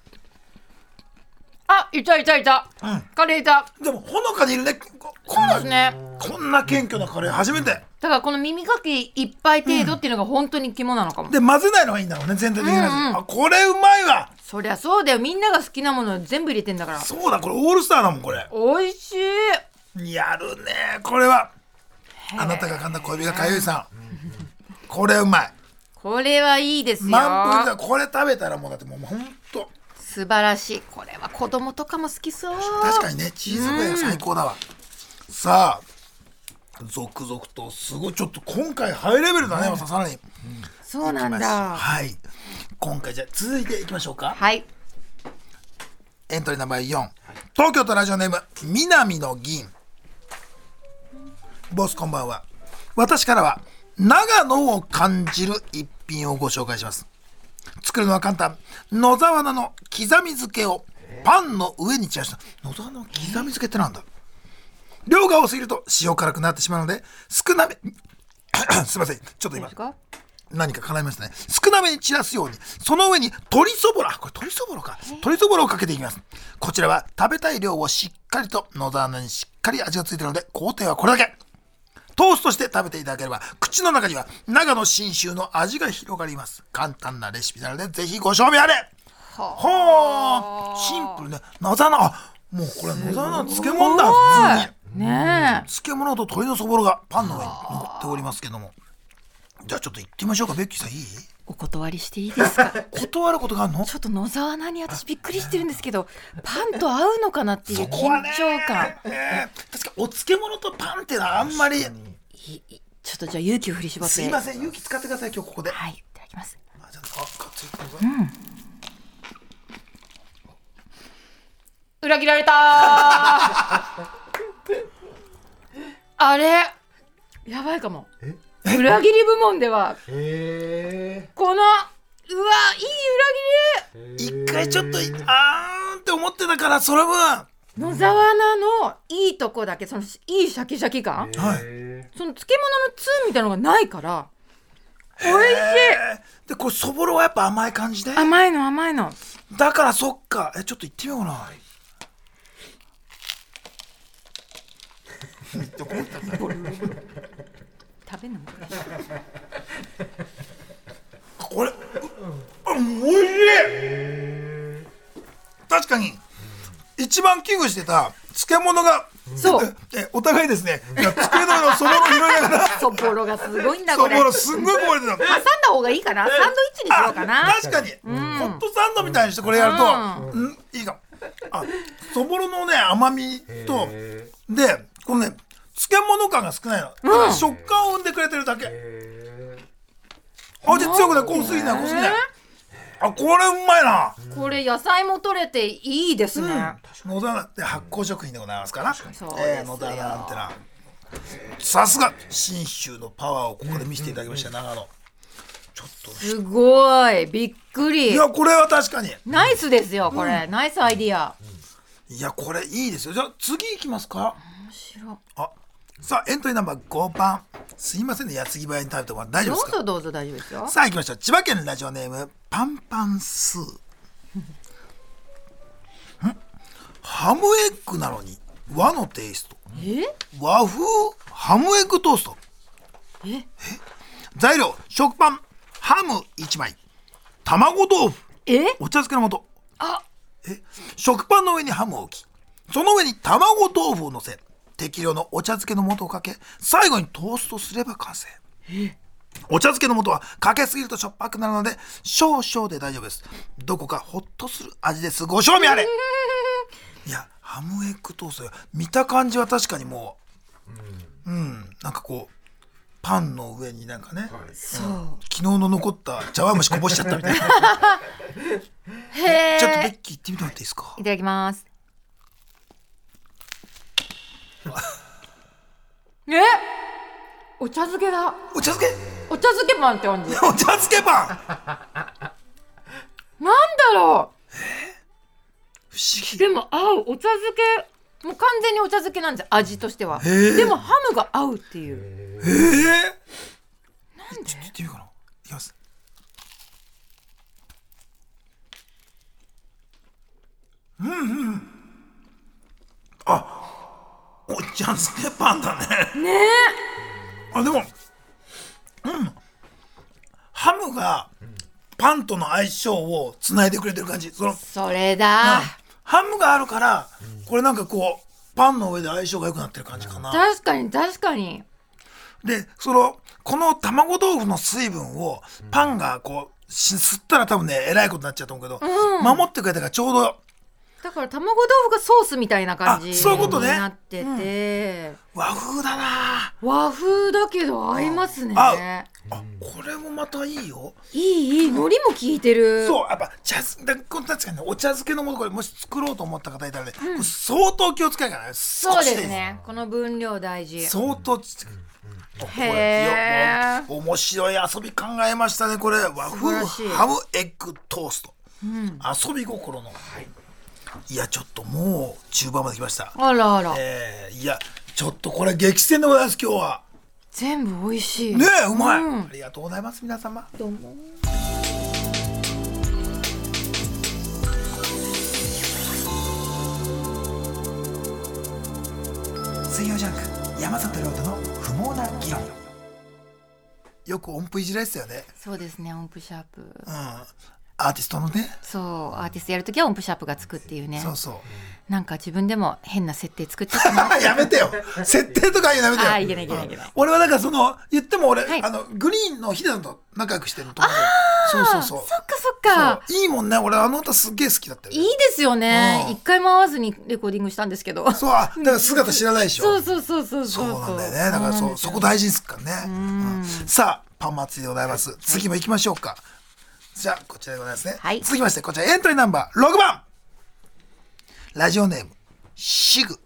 あ、いたいたいた、うん、カレーいた。 でもほのかにいるね。 そうですね。 こんな謙虚なカレー初めて。 だからこの耳かき一杯程度っていうのが本当に肝なのかも、うん、 で混ぜないのがいいんだろうね全体的に、うんうん、あこれうまいわ。 そりゃそうだよ。みんなが好きなもの全部入れてんだから。 そうだこれオールスターだもんこれ。 美味しい。やるねこれは。あなたが噛んだ小指がかゆいさんこれうまい。 これはいいですよ。 満腹だ。これ食べたらもうだってもうほんと素晴らしい。これは子供とかも好きそう。 確かにねチーズが最高だわ、うん、さあ続々とすごいちょっと今回ハイレベルだね、うん、さらに、うん、 そうなんだ。 はい今回じゃあ続いていきましょうか。 はい。 エントリーナンバーよん、東京都ラジオネーム南の銀。ボスこんばんは。私からは長野を感じる一品をご紹介します。作るのは簡単。野沢菜の刻み漬けをパンの上に散らした。野沢菜の刻み漬けってなんだ。量が多すぎると塩辛くなってしまうので少なめすいません、ちょっと今何か絡みましたね。少なめに散らすように、その上に鶏そぼろ、あ、これ鶏そぼろか、鶏そぼろをかけていきます。こちらは食べたい量をしっかりと、野沢菜にしっかり味がついているので工程はこれだけ。トーストして食べていただければ口の中には長野信州の味が広がります。簡単なレシピなのでぜひご賞味あれ。はあ、シンプルね。野沢菜、あ、もうこれ野沢菜の漬物だ。普通にねえ、 漬物と鶏のそぼろがパンの上に残っておりますけども、じゃあちょっと行ってみましょうか。ベッキーさんいい？ お断りしていいですか？ 断ることがあるの？ ちょっと野沢菜に私びっくりしてるんですけど、パンと合うのかなっていう緊張感。 えー、確かお漬物とパンってのはあんまり。 いいちょっとじゃあ勇気を振り絞って。 すいません、勇気使ってください今日ここで。 はい、いただきます。 あ、じゃあ、あ、ついてください。 裏切られたーあれやばいかも。裏切り部門ではこのうわいい裏切り。 一回ちょっとあーんって思ってたから、その分野沢菜のいいとこだけ、そのいいシャキシャキ感、 はい、 その漬物のツーンみたいなのがないから美味しい。 でこれそぼろはやっぱ甘い感じで、 甘いの甘いのだからそっか。え、ちょっと行ってみようかな。 食べんのもこれ、おいしい。確かに一番危惧してた漬物が、 そうえお互いですね、机の上のそぼろを拾いながらそぼろがすごいんだそこれ。 ぼろすんごいこぼれてた。 挟んだ方がいいかな。サンドイッチにしようかな。 確かに、ホットサンドみたいにしてこれやると、うん、いいかも。あ、そぼろのね甘みとでこのね漬物感が少ないの、だから食感を生んでくれてるだけ。味強くない、濃すぎない濃すぎない。あ、これうまいな。 これ野菜も取れていいですね。 野沢菜って発酵食品でございますからそうですよ、 えー、野沢菜なんてな、さすが信州のパワーをここで見せていただきました。長野ちょっとすごいびっくり。 いやこれは確かにナイスですよこれ、うん、ナイスアイディア。 いやこれいいですよ。じゃあ次いきますか。 面白い。 あ、さあエントリーナンバーごばん、すいませんね、矢継ぎ早に食べてもらって大丈夫ですか。 どうぞどうぞ大丈夫ですよ。 さあ行きましょう。千葉県ラジオネームパンパンスーんハムエッグなのに和のテイスト、 え和風ハムエッグトースト。 ええ材料、食パン、ハムいちまい、卵豆腐、 えお茶漬けの素。 あえ食パンの上にハムを置き、その上に卵豆腐を乗せ、適量のお茶漬けの素をかけ、最後にトーストすれば完成。お茶漬けの素はかけすぎるとしょっぱくなるので少々で大丈夫です。どこかホッとする味です。ご賞味あれ。いやハムエッグトースト見た感じは確かにもう、うん、うん、なんかこうパンの上になんかね、はい、 そう、 うん、昨日の残った茶碗蒸しこぼしちゃったみたいなへー、 ちょっとベッキー行ってみてもらっていいですか。 いただきます。えお茶漬けだ。 お茶漬けお茶漬けパンって感じ。 お茶漬けパンなんだろう、 不思議。 でも合う。お茶漬けもう完全にお茶漬けなんです味としては。でもハムが合うっていう。 えー、 なんでちょっと言ってみようかな。いきます。うんうん、あ、お茶漬けパンだね。 ねえ。 あ、でも、うん、ハムがパンとの相性をつないでくれてる感じ。そのそれだ、 うん、ハムがあるからこれなんかこうパンの上で相性が良くなってる感じかな。 確かに確かに。 でそのこの卵豆腐の水分をパンがこう吸ったら多分ねえらいことになっちゃうと思うけど、うん、守ってくれたからちょうどだから卵豆腐がソースみたいな感じあそういうことねになってて、 和風だな。 和風だけど合いますね。 ああこれもまたいいよ。 いいいい海苔も効いてる。 そうやっぱ茶漬だこれ確かにねお茶漬けのものこれもし作ろうと思った方いたらね、これ相当気をつけないからね。 そうですね。この分量大事。 相当ちへえ。 面白い遊び考えましたねこれ。和風ハムエッグトースト、うん、遊び心の、はい、いやちょっともう中盤まで来ました。 あらあら、 えー、いやちょっとこれ激戦でございます今日は。 全部美味しいねえうまい、うん、ありがとうございます皆様。 どうも。 水曜ジャンク山里亮太の不毛な議論。よく音符いじられてたよね。 そうですね音符シャープ、うん、 アーティストのね。 そうアーティストやるときは音符シャープがつくっていうね。 そうそうなんか自分でも変な設定作っちゃったなやめてよ設定とか言うのやめてよ。 あいけないいけないいけない、うん、 俺はなんかその言っても俺、 はい、 あのグリーンのヒデさんと仲良くしてると思う。そうそうそう。 そっかそっか。 いいもんね俺あの歌すっげえ好きだったよ。 いいですよね。一回も会わずにレコーディングしたんですけど。 そうだから姿知らないでしょ。 そうそうそうそうそうなんだよね。だからそそこ大事にすっからね。うんうん、さあパン祭りでございます。はい、次も行きましょうか。じゃあこちらでございますね。はい、続きましてこちらエントリーナンバーろくばんラジオネームシグ。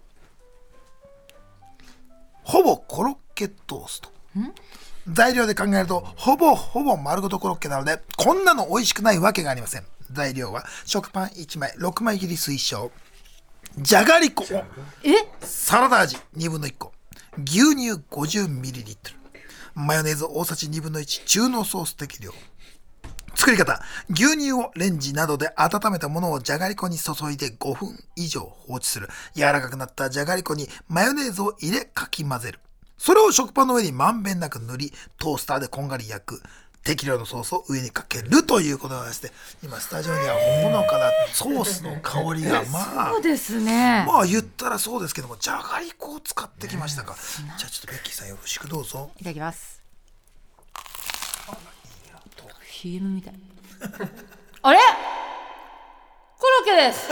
ほぼコロッケトースト。材料で考えるとほぼほぼ丸ごとコロッケなのでこんなの美味しくないわけがありません。材料は食パンいちまいろくまい切り推奨、じゃがりこえサラダ味にぶんのいっこ、牛乳 ごじゅうミリリットル、 マヨネーズ大さじにぶんのいち中濃ソース適量。作り方、牛乳をレンジなどで温めたものをじゃがりこに注いでごふん以上放置する。柔らかくなったじゃがりこにマヨネーズを入れかき混ぜる。それを食パンの上にまんべんなく塗りトースターでこんがり焼く。適量のソースを上にかけるということなんですね。今スタジオにはほのかなソースの香りがまあそうですね。 まあ言ったらそうですけどもじゃがりこを使ってきましたか。じゃあちょっとベッキーさんよろしくどうぞ。 いただきます。シーエム みたいあれコロッケです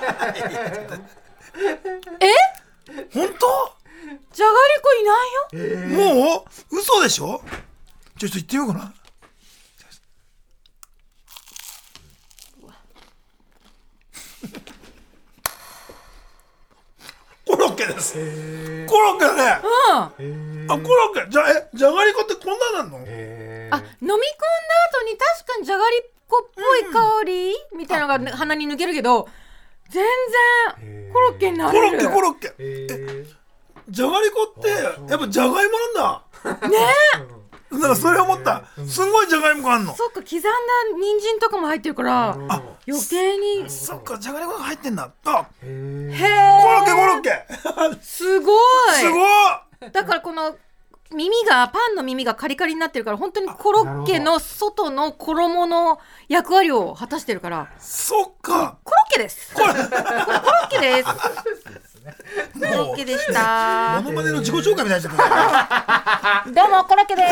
え本当じゃがりこいないよ、 えー、もう嘘でしょ。ちょっと言ってみようかな。コロッケです。コロッケだね。 うん。 あ、コロッケ。じゃえ、じゃがりこってこんななんの？あ、飲み込んだ後に確かにじゃがりこっぽい香り、うん、みたいなのが鼻に抜けるけど、全然コロッケになれる。 コロッケコロッケ。え、じゃがりこってやっぱじゃがいもなんだ。ねえ。なんかそれ思った。すごいじゃがいもがあんの。 そっか刻んだ人参とかも入ってるから余計に。 そっかじゃがりこが入ってんだ。あ、へえ。 コロッケコロッケ。 すごい。 すごい。だからこの耳がパンの耳がカリカリになってるから本当にコロッケの外の衣の役割を果たしてるから。 そっか。 コロッケです。これコロッケです。コロッケでした。 モノマネの自己紹介みたいになっちゃった。 どうもコロッケです。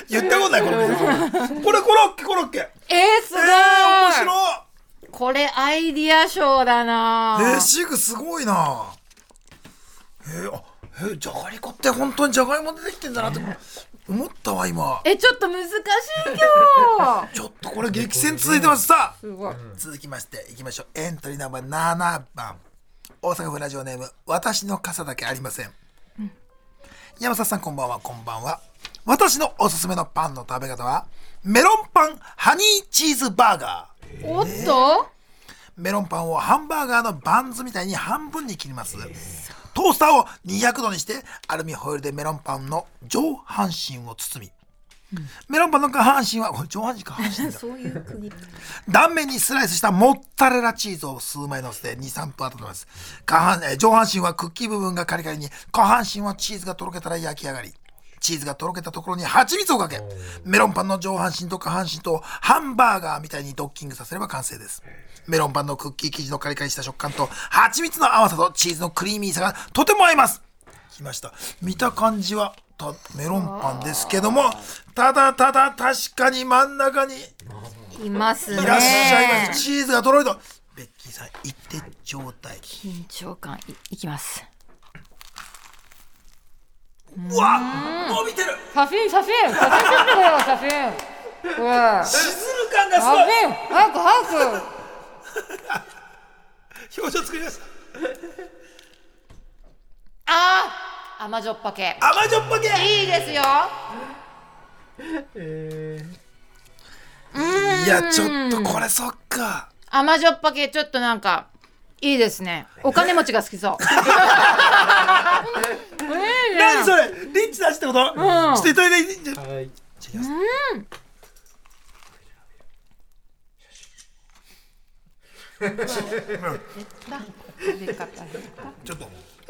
言ったことないコロッケ。これコロッケコロッケ。 えー、すごい。 えー、面白い。 これアイディア賞だな。 えー、シグすごいな。えー、あ、えー、じゃがりこって本当にじゃがいも出てきてんだなって思ったわ今。 え、ちょっと難しい今日。 ちょっとこれ激戦続いてますさあ。すごい。続きましていきましょう。エントリーナンバーななばん。大阪府ラジオネーム私の傘だけありません、うん、山里さんこんばんは。こんばんは。私のおすすめのパンの食べ方はメロンパンハニーチーズバーガー。おっと、 メロンパンをハンバーガーのバンズみたいに半分に切ります。トースターをにひゃくどにしてアルミホイルでメロンパンの上半身を包み、うん、メロンパンの下半身はこれ上半身下半身だそういう区切り。 断面にスライスしたモッツァレラチーズを数枚乗せて にさんぷん温めます。下半え上半身はクッキー部分がカリカリに、下半身はチーズがとろけたら焼き上がり。チーズがとろけたところに蜂蜜をかけ、メロンパンの上半身と下半身とハンバーガーみたいにドッキングさせれば完成です。メロンパンのクッキー生地のカリカリした食感と蜂蜜の甘さとチーズのクリーミーさがとても合います。きました。見た感じはメロンパンですけども、ただただ確かに真ん中にいますね。 いらっしゃいます。チーズがとろりと。ベッキーさん言ってちょうだい。 緊張感 い, いきます。 うわ伸びてる。 写真写真写真撮ってくれよ写真。うわしずる感がすごい。 写真早く早く。 表情作りました。 あー甘じょっぱ系。 甘じょっぱ系いいですよ。 えいやちょっとこれそっか。 甘じょっぱ系ちょっとなんかいいですね。お金持ちが好きそう。 何それリッチだしってこと、うん、ちょっといただいていいんじゃ。 はい。 じゃあいきます。 うんちょっと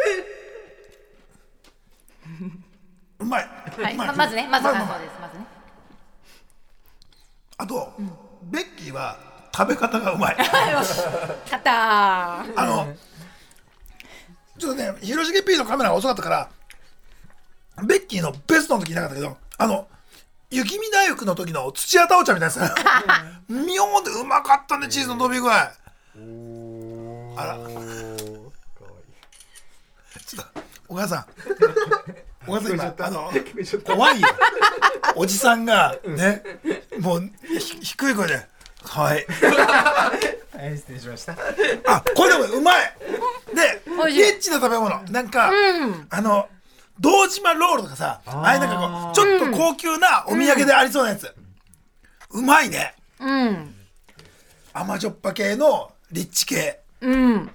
うまい、 はい、 うまい。 ままずねまずまあそうですまずね。 あと、うん、ベッキーは食べ方がうまい。 よし勝ったあのちょっとね広重 P のカメラが遅かったからベッキーのベストの時いなかったけど、あの雪見大福の時の土屋太鳳ちゃんみたいなやつ妙でうまかったね。チーズの伸び具合。あらちょっとお母さんお母さん今あの怖いよおじさんがね、もう低い声ではいはい失礼しました。 あこれでもうまいでおいしいリッチな食べ物なんか、うん、あの堂島ロールとかさ、ああいうなんかこうちょっと高級なお土産でありそうなやつ、うん、うまいね。 うん甘じょっぱ系のリッチ系。 うん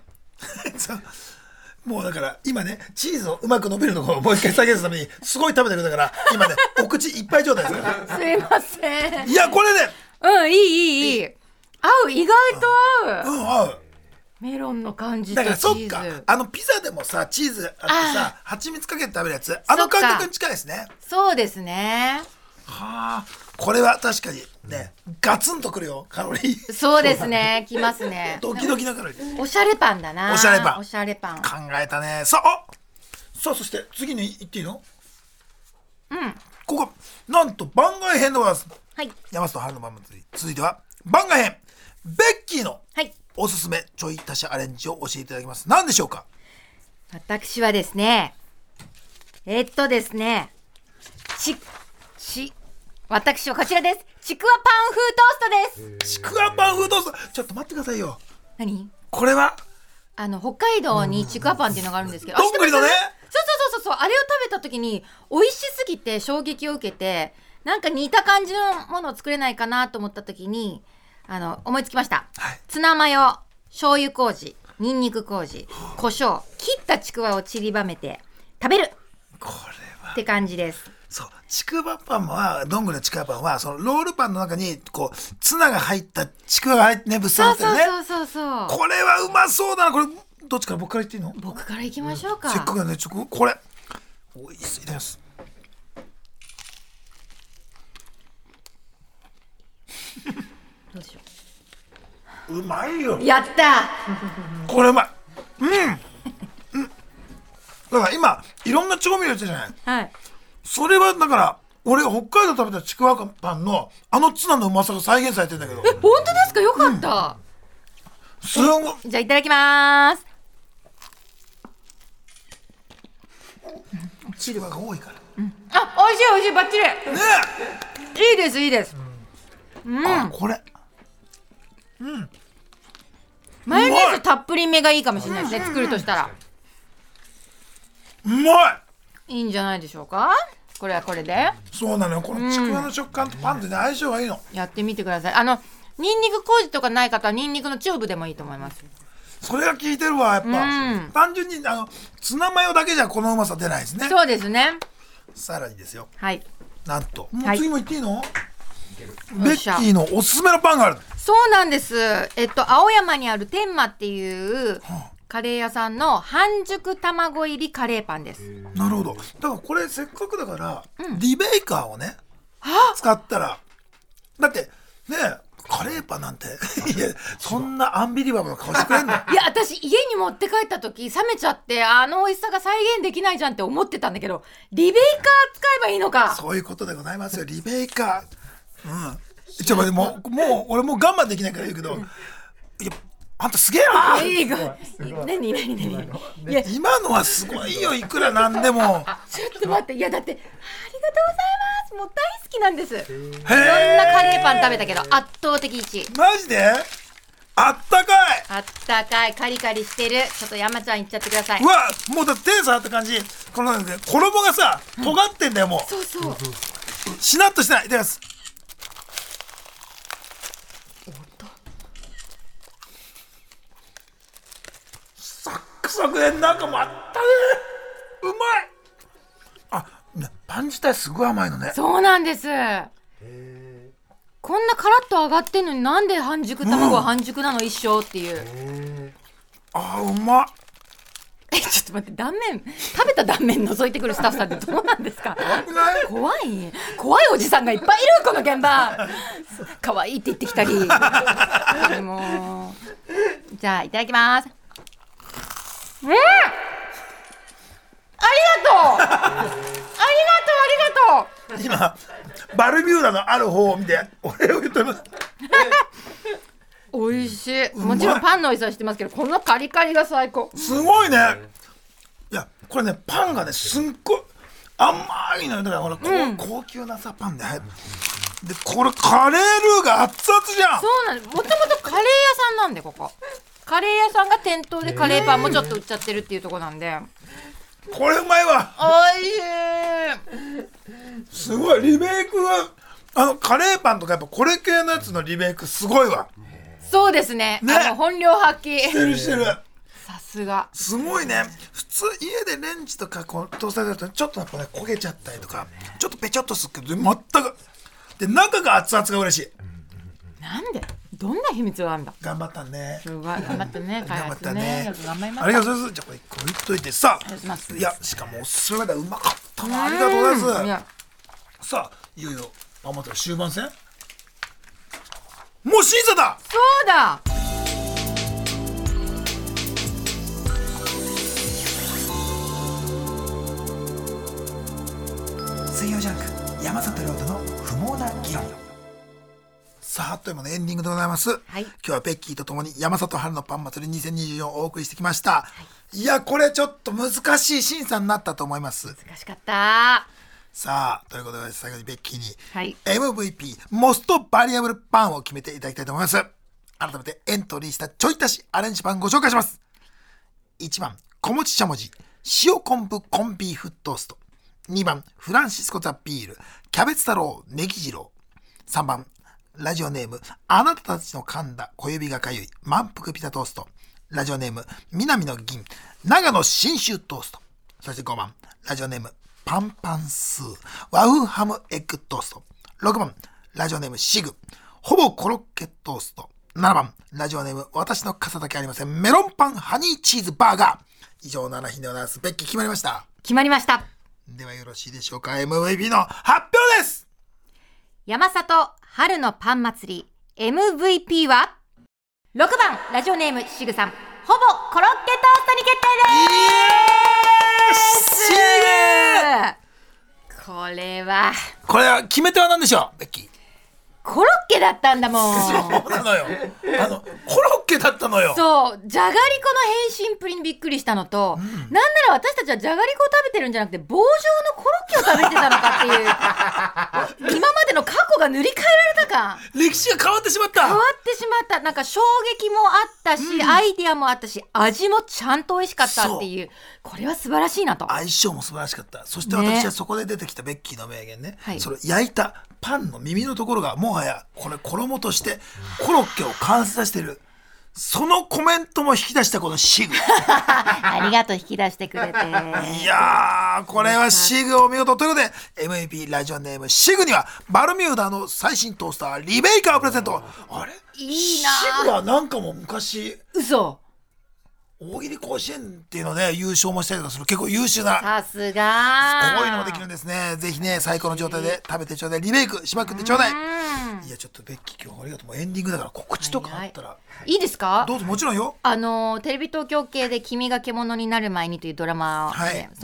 もうだから今ねチーズをうまく伸びるのをもう一回再現するためにすごい食べてるんだから今ねお口いっぱい状態ですからすいません。 いやこれねうんいいいいいい合う意外と合う、 うん合う。 メロンの感じとだチーズ。 からそっかあのピザでもさチーズあってさ蜂蜜かけて食べるやつあの感覚に近いですね。 そうですね。 はあこれは確かにねガツンとくるよカロリー。 そうですねきますね。 ドキドキなカロリー。 おしゃれパンだな。 おしゃれパンおしゃれパン考えたね。さあさあそして次に行っていいの。 うんここなんと番外編でございます。 はい山里春の番祭り続いては番外編ベッキーのはいおすすめちょい足しアレンジを教えていただきます。何でしょうか。 私はですねえっとですねちち私はこちらです。ちくわパン風トーストです。 ちくわパン風トーストちょっと待ってくださいよ。 何これはあの北海道にちくわパンっていうのがあるんですけど、 どんぐりのねそうそうそうそうあれを食べた時に美味しすぎて衝撃を受けてなんか似た感じのものを作れないかなと思った時にあの思いつきました、 はい、 ツナマヨ醤油麹ニンニク麹胡椒切ったちくわを散りばめて食べるこれはって感じです。 そうちくわパンはどんぐりのちくわパンはそのロールパンの中にこうツナが入ったちくわが入ってねぶっさってるね。 そうそうそうそうこれはうまそうだな。これどっちから僕から言っていいの。 僕から行きましょうか、 せっかくなんでちょっとこれおいしいです。 どうしようまいよう。やったこれうまい。うん、うん、だから今いろんな調味料言ってたじゃない。 はいそれはだから俺が北海道食べたちくわパンのあのツナのうまさが再現されてるんだけど。 え本当ですか。よかった、 うん、すごい。 じゃあいただきます。 ちくわが多いから、 うん、あ美味しい美味しいバッチリねいいですいいです、うんうん、 あこれうんマヨネーズたっぷりめがいいかもしれないですね、作るとしたらうまい。 いいんじゃないでしょうか。これはこれでそうなのよ。このちくわの食感とパンってね、相性がいいの。 やってみてください。あのニンニク麹とかない方はニンニクのチューブでもいいと思います。 それが効いてるわやっぱ、うん、単純にあのツナマヨだけじゃこのうまさ出ないですね。 そうですね。 さらにですよ、 はいなんともう次も言っていいの、はい、ベッキーのおすすめのパンがある。 そうなんです。えっと青山にある天満っていうカレー屋さんの半熟卵入りカレーパンです。 なるほど。だからこれせっかくだから、うん、リベイカーをね使ったらだってねカレーパンなんていやそんなアンビリバボーな顔してくれんの。いや私家に持って帰った時冷めちゃってあの美味しさが再現できないじゃんって思ってたんだけどリベイカー使えばいいのか。 そういうことでございますよ。リベイカーうんちょっと待ってもうもう俺もう我慢できないから言うけど、いやあんたすげえな。 いいご何何何いや今のはすごいよ、いくらなんでも。 ちょっと待って、いやだってありがとうございます、もう大好きなんです。いろんなカへレーパン食べたけど圧倒的いちい。 ーマジであったかい。 あったかい、カリカリしてる。ちょっと山ちゃんいっちゃってください。 うわもうだって手触った感じ、この衣がさ尖ってんだよ、もうそうそう。 しなっとしてない。いただきます。サックサクで中もあったね。うまい。あ、パン自体すごい甘いのね。 そうなんです。こんなカラッと揚がってんのになんで半熟卵は半熟なの一生っていう。 あーうまっ。 えちょっと待って、断面食べた断面覗いてくるスタッフさんってどうなんですか。 怖くない？ 怖い怖いおじさんがいっぱいいるこの現場。可愛いって言ってきたり。もうじゃあいただきます。うん、ありがとうありがとうありがとう。 今バルミューダのある方を見てお礼を言ってます。 美味しい。もちろんパンの美味しさは知ってますけど、このカリカリが最高。 すごいね。いやこれねパンがねすっごい甘いのよ。だからほら、うん、高級なさパンで、でこれカレールーが熱々じゃん。 そうなんです。もともとカレー屋さんなんで、ここカレー屋さんが店頭でカレーパンもちょっと売っちゃってるっていうところなんで、 これうまいわ。 おいしい。 すごいリメイクが、あのカレーパンとかやっぱこれ系のやつのリメイクすごいわ。 そうですね、 ね、 あの本領発揮してるしてる。 さすがすごいね。普通家でレンジとかこうトースターだとちょっとやっぱね焦げちゃったりとかちょっとペチョっとするけど全くで中が熱々が嬉しい。 なんでどんな秘密があるんだ。 頑張ったね。 すごい頑張ったね。 頑張ったね。 よく頑張りました。 ありがとうございます。じゃあこれこう言っといてさ。いやしかもおすすめだ、うまかったな。ありがとうございます。さあいよいよあまた終盤戦。もう審査だ。 そうだ。 水曜ジャンク山里亮太の不毛な議論。さああっという間のエンディングでございます、はい、今日はベッキーとともに山里春のパン祭りにせんにじゅうよんをお送りしてきました、はい、いやこれちょっと難しい審査になったと思います。 難しかった。 さあということで最後にベッキーに、 はい、 エムブイピー モストバリアブルパンを決めていただきたいと思います。改めてエントリーしたちょい足しアレンジパンご紹介します。いちばん小餅しゃもじ塩昆布コンビーフトースト。にばんフランシスコザビールキャベツ太郎ネギ次郎。さんばんラジオネームあなたたちの噛んだ小指がかゆい満腹ピザトースト。ラジオネーム南の銀長野信州トースト。そしてごばんラジオネームパンパンスー和風ハムエッグトースト。ろくばんラジオネームシグほぼコロッケトースト。ななばんラジオネーム私の傘だけありませんメロンパンハニーチーズバーガー。以上なな品でございます。ベッキー決まりました。 決まりました。 ではよろしいでしょうか。 エムブイピー の発表です。 山里春のパン祭り エムブイピー はろくばんラジオネームシグさんほぼコロッケトーストに決定です。これはこれは決め手は何でしょうベッキー。 コロッケだったんだもん。 そうなのよ。あのコロッケだったのよ。 そうじゃがりこの変身プリにびっくりしたのと、うん、なんなら私たちはじゃがりこを食べてるんじゃなくて棒状のコロッケを食べてたのかっていう今までの過去が塗り替えられたか。 歴史が変わってしまった。 変わってしまった。なんか衝撃もあったし、うん、アイディアもあったし味もちゃんと美味しかったっていう、これは素晴らしいなと。 相性も素晴らしかった。そして私はそこで出てきたベッキーの名言ね、はい、それ焼いたパンの耳のところがもはやこれ衣としてコロッケを完成させてる。そのコメントも引き出したこのシグありがとう引き出してくれて。 いやーこれはシグお見事ということで エムブイピー ラジオネームシグにはバルミューダの最新トースターリベイカーをプレゼント。あれいいな。 シグはなんかも昔嘘大喜利甲子園っていうので優勝もしたりとかする結構優秀な。 さすがこういうのもできるんですね。ぜひね最高の状態で食べてちょうだい。リメイクしまくってちょうだい。いやちょっとベッキー今日ありがとう。もうエンディングだから告知とかあったら、はいはい、 いいですか。 どうぞもちろんよ。 あのテレビ東京系で君が獣になる前にというドラマで、はい、その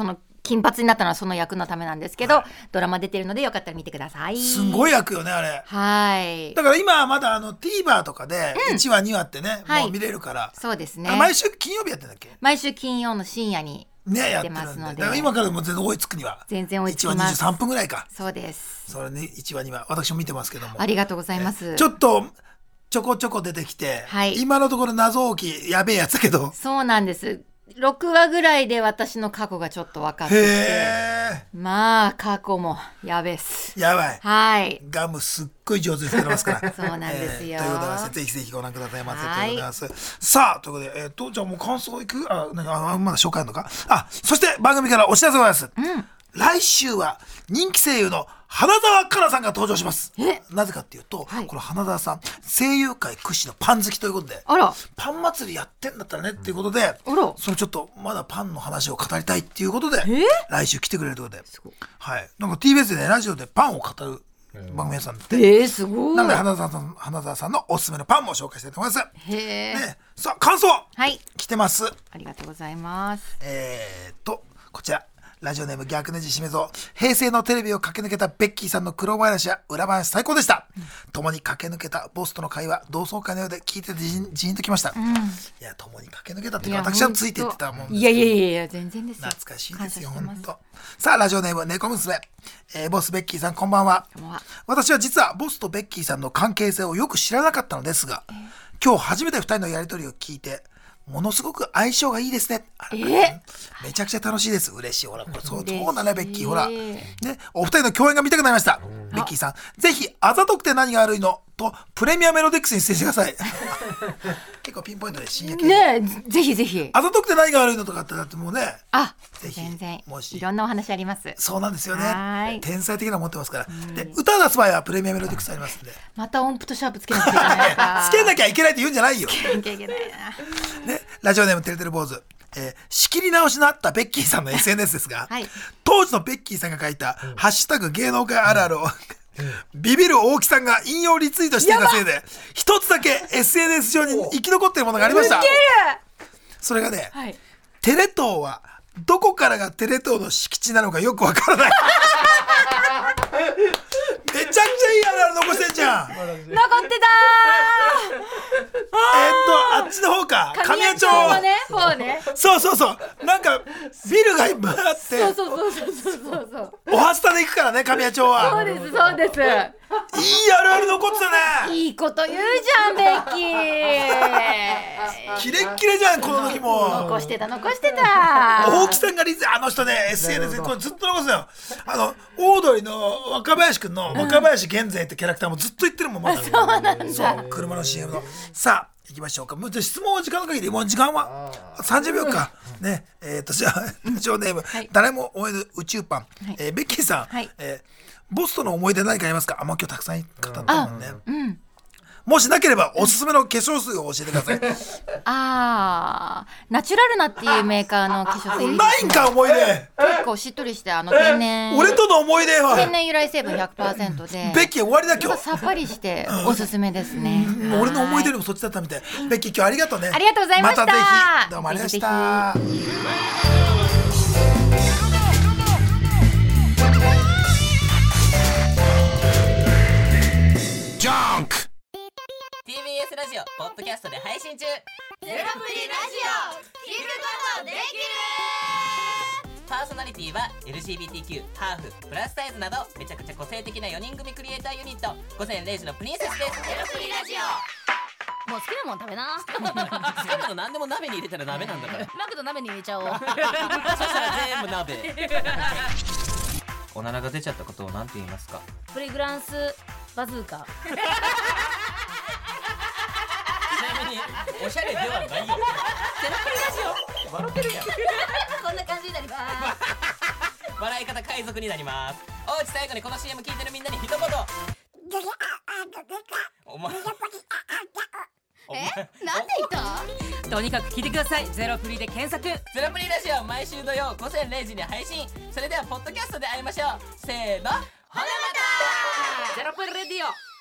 金髪になったのはその役のためなんですけど、はい、ドラマ出てるのでよかったら見てください。 すごい役よねあれ。 はい。 だから今はまだあの TVer とかでいちわにわってね、うん、もう見れるから、はい、 そうですね。 毎週金曜日やってんだっけ？毎週金曜の深夜にね、 やってますので、 だから今からでも全然追いつくには全然追いつきます。 いちわにじゅうさんぷんぐらいか。 そうです。 それねいちわにわ私も見てますけども。 ありがとうございます。 ちょっとちょこちょこ出てきて、はい、今のところ謎解きやべえやつだけど。 そうなんです。ろくわぐらいで私の過去がちょっと分かってきて、まあ過去もやべえっす。 やばい。 はい。 ガムすっごい上手に作ってますから。 そうなんですよ。 えー、ということでぜひぜひご覧くださいませ。はい、ということでさあということでえっ、ー、とじゃあもう感想いくあなんかあまだ紹介あるのか。あそして番組からお知らせがございます。うん。来週は人気声優の花澤香菜さんが登場します。なぜかっていうと、はい、この花澤さん声優界屈指のパン好きということで、あらパン祭りやってんだったらねっていうことで、あらそれちょっとまだパンの話を語りたいっていうことで来週来てくれるということで、はい、なんか ティービーエス でねラジオでパンを語る番組屋さんで、 えー、すごい。 なので花澤さん花澤さんのおすすめのパンも紹介したいと思います。へー、ね、さあ感想、はい、来てます。 ありがとうございます。 えーっとこちらラジオネーム逆ネジしめぞ。平成のテレビを駆け抜けたベッキーさんの苦労話や裏話最高でした、うん、共に駆け抜けたボスとの会話同窓会のようで聞いててジーンジーンときました、うん、いや共に駆け抜けたっていうか私はついていってたもんです。 いやいやいやいや全然ですよ。 懐かしいですよ本当。さあラジオネーム猫娘、えー、ボスベッキーさんこんばんは。こんばんは。私は実はボスとベッキーさんの関係性をよく知らなかったのですが、えー、今日初めてふたりのやりとりを聞いてものすごく相性がいいですね。えー、めちゃくちゃ楽しいです。嬉しい。ほらこれそうそうだねベッキー。ほらねお二人の共演が見たくなりました。ベッキーさんぜひあざとくて何が悪いのとプレミアメロディックスに出演してください。結構ピンポイントで深夜系ね。ぜひぜひ。 あざとくて何が悪いのとかってだってもうね。 あぜひ全然もしいろんなお話あります。 そうなんですよね。天才的なの持ってますから。で歌出す場合はプレミアメロディックスありますんで。 また音符とシャープつけなきゃいけないか。 つけなきゃいけないって言うんじゃないよ。 つけなきゃいけないな。 ねラジオネームてるてる坊主。えー、仕切り直しのあったベッキーさんの エスエヌエス ですが、はい、当時のベッキーさんが書いた、うん、ハッシュタグ芸能界あるあるを、うん、ビビる大木さんが引用リツイートしていたせいで一つだけ エスエヌエス 上に生き残っているものがありました。それがね、はい、テレ東はどこからがテレ東の敷地なのかよくわからない。めちゃくちゃいいあるある残してんじゃん。残ってたー。えー、っとあっちの方か神谷町のね方ね。そうそうそうなんかビルがいっぱいあってそうそうそうそうそうそうおはスタで行くからね神谷町は。 そうですそうです。 いいあるある残ってたね。 いいこと言うじゃんベッキー。 キレッキレじゃんこの時も。 残してた残してた。 大木さんがリズあの人ね エスエヌエス でこれずっと残すのよ。あのオードリーの若林くんの若林源勢ってキャラクターもずっと言ってるもんまだ。 そうなんだ。 そう車の シーエム の。さあ行きましょうか。もう質問は時間の限りもう時間はさんじゅうびょうかね。えっとじゃあラジオネーム、はい、誰も思えぬ宇宙パン、はい、えー、ベッキーさん、はい、えー、ボスとの思い出何かありますか。あんま今日たくさん語ったもんね、うん、もしなければおすすめの化粧水を教えてください。 あーナチュラルナっていうメーカーの化粧水、ね、 ないんか思い出。 結構しっとりしてあの天然俺との思い出は天然由来成分 ひゃくパーセント でベッキー終わりだ今日。 さっぱりしておすすめですね、 うん、俺の思い出よりもそっちだったみたい。ベッキー今日ありがとうね。 ありがとうございました。 またぜひどうもありがとうございました。ジャンクティービーエス ラジオポッドキャストで配信中。 ゼロプリラジオ聞くことできる。 パーソナリティは エルジービーティーキュー、ハーフ、プラスサイズなどめちゃくちゃ個性的なよにん組クリエイターユニット午前れいじのプリンセスです。 ゼロプリラジオもう好きなもん食べな。 好きなの何でも鍋に入れたら鍋なんだから。 マクド鍋に入れちゃおう。 そしたら全部鍋。おならが出ちゃったことを何て言いますか。 プリグランスバズーカ。 ちなみにおしゃれではないよ。ゼロプリラジオ笑ってるやん。 こんな感じになります。 笑い方海賊になります。おうち最後にこの シーエム 聞いてるみんなに一言。お前えなんで言った？ とにかく聞いてください。ゼロプリで検索。ゼロプリラジオ毎週土曜午前れいじに配信。それではポッドキャストで会いましょう。せーの、ほなまた。ゼロプリレディオ。